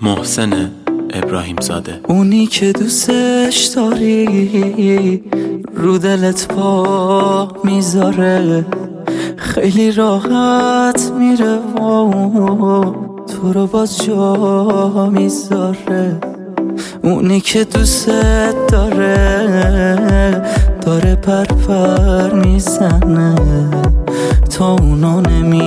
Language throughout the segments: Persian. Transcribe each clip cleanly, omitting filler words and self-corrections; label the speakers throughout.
Speaker 1: محسن ابراهیم زاده.
Speaker 2: اونی که دوستش داری رو دلت پا میذاره، خیلی راحت میره و تو رو باز جا میذاره. اونی که دوست داره پر میزنه، تا اونو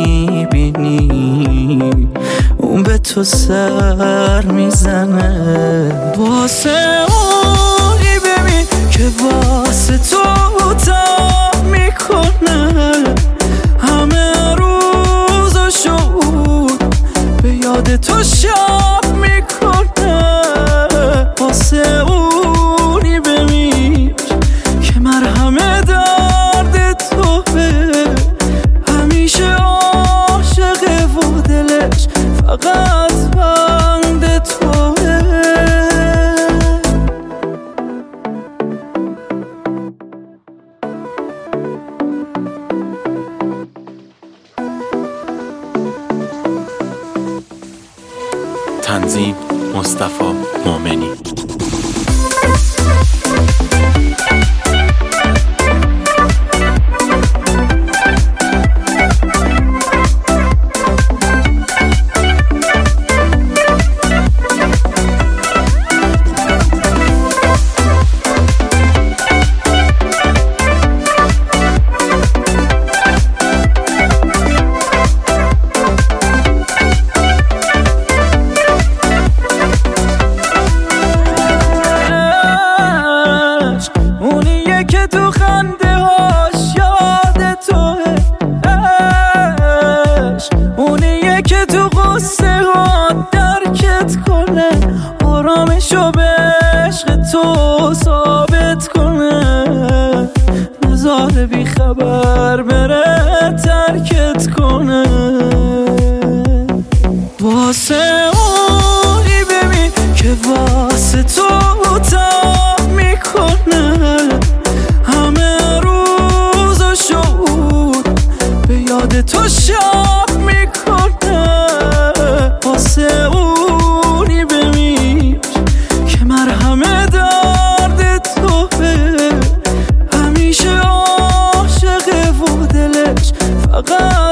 Speaker 2: نمیبینی اون به تو سر میزنه. واسه اونی ببین که واسه تو تا میکنه، همه روزاشو به یاد تو شب میکنه. واسه اونی ببین که مرهم درد توه، همیشه عاشقه و دلش فقط بند توه.
Speaker 1: تنظیم مصطفی مومنی. تو خنده هاش یاد توه، اونیه که تو غصه ها درکت کنه، آرامشو به عشق تو ثابت کنه، نذاره بی خبر بره ترکت کنه. واسه اونی ببین که واسه تو تا میکنه، همه روزاشو به یاد تو شب میکنه. واسه اونی ببین که مرهم درد توه، همیشه عاشقه و دلش فقط